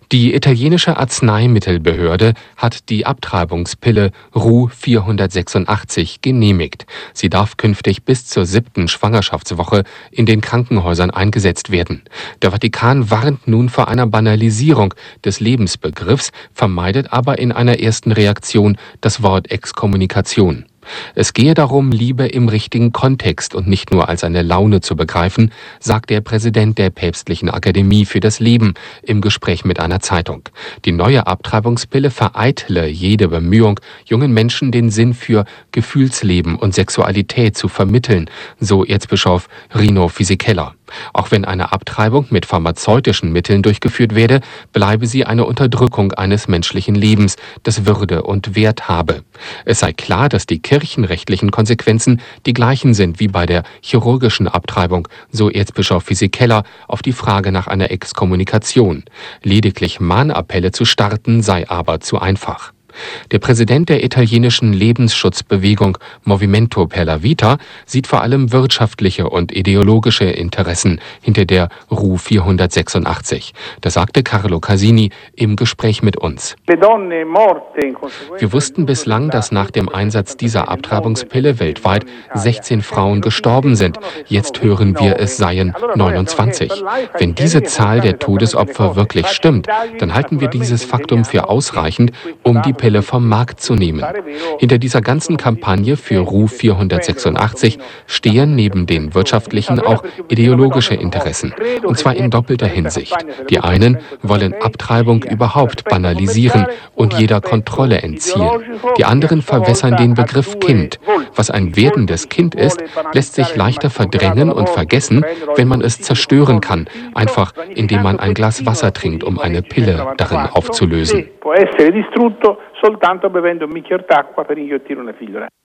Die italienische Arzneimittelbehörde hat die Abtreibungspille Ru 486 genehmigt. Sie darf künftig bis zur 7. Schwangerschaftswoche in den Krankenhäusern eingesetzt werden. Der Vatikan warnt nun vor einer Banalisierung des Lebensbegriffs, vermeidet aber in einer ersten Reaktion das Wort Exkommunikation. Es gehe darum, Liebe im richtigen Kontext und nicht nur als eine Laune zu begreifen, sagt der Präsident der Päpstlichen Akademie für das Leben im Gespräch mit einer Zeitung. Die neue Abtreibungspille vereitle jede Bemühung, jungen Menschen den Sinn für Gefühlsleben und Sexualität zu vermitteln, so Erzbischof Rino Fisichella. Auch wenn eine Abtreibung mit pharmazeutischen Mitteln durchgeführt werde, bleibe sie eine Unterdrückung eines menschlichen Lebens, das Würde und Wert habe. Es sei klar, dass die kirchenrechtlichen Konsequenzen die gleichen sind wie bei der chirurgischen Abtreibung, so Erzbischof Fisichella auf die Frage nach einer Exkommunikation. Lediglich Mahnappelle zu starten sei aber zu einfach. Der Präsident der italienischen Lebensschutzbewegung Movimento per la Vita sieht vor allem wirtschaftliche und ideologische Interessen hinter der Ru 486. Das sagte Carlo Casini im Gespräch mit uns. Wir wussten bislang, dass nach dem Einsatz dieser Abtreibungspille weltweit 16 Frauen gestorben sind. Jetzt hören wir, es seien 29. Wenn diese Zahl der Todesopfer wirklich stimmt, dann halten wir dieses Faktum für ausreichend, um die Pille vom Markt zu nehmen. Hinter dieser ganzen Kampagne für Ru 486 stehen neben den wirtschaftlichen auch ideologische Interessen, und zwar in doppelter Hinsicht. Die einen wollen Abtreibung überhaupt banalisieren und jeder Kontrolle entziehen. Die anderen verwässern den Begriff Kind. Was ein werdendes Kind ist, lässt sich leichter verdrängen und vergessen, wenn man es zerstören kann, einfach indem man ein Glas Wasser trinkt, um eine Pille darin aufzulösen. Soltanto bevendo un bicchiere d'acqua per inghiottire una pillola.